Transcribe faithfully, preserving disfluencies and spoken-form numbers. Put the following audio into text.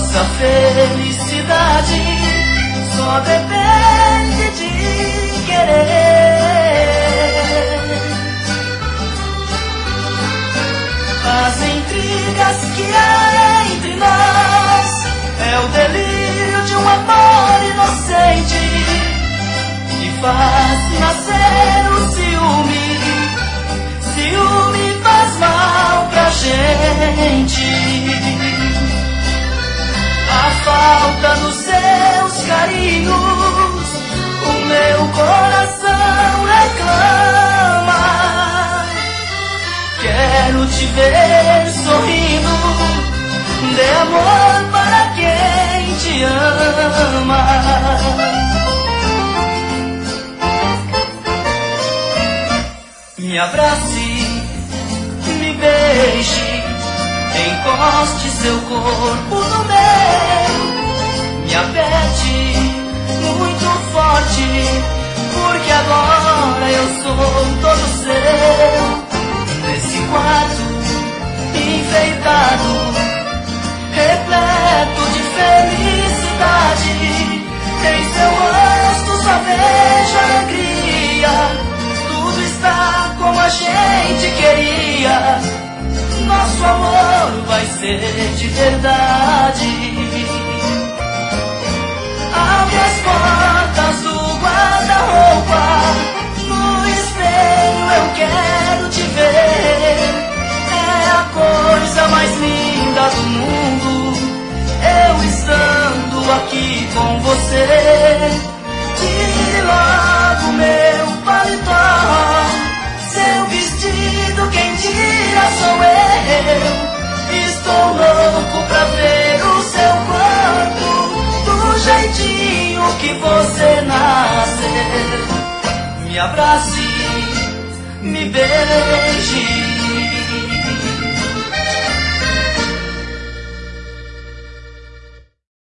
Nossa felicidade só depende de querer. As intrigas que há entre nós é o delírio de um amor inocente que faz nascer o ciúme. Ciúme faz mal pra gente. A falta dos seus carinhos o meu coração reclama. Quero te ver sorrindo, dê amor para quem te ama. Me abrace, me beije, encoste seu corpo no meu, me aperte muito forte, porque agora eu sou todo seu. Nesse quarto enfeitado, repleto de felicidade, em seu rosto só vejo alegria. Tudo está como a gente queria. Nosso amor vai ser de verdade. Abre as portas do guarda-roupa, no espelho eu quero te ver. É a coisa mais linda do mundo, eu estando aqui com você. Tire logo meu paletó, seu vestido quem tira sou eu. Estou louco pra ver o seu corpo do jeitinho que você nasceu. Me abrace, me beije,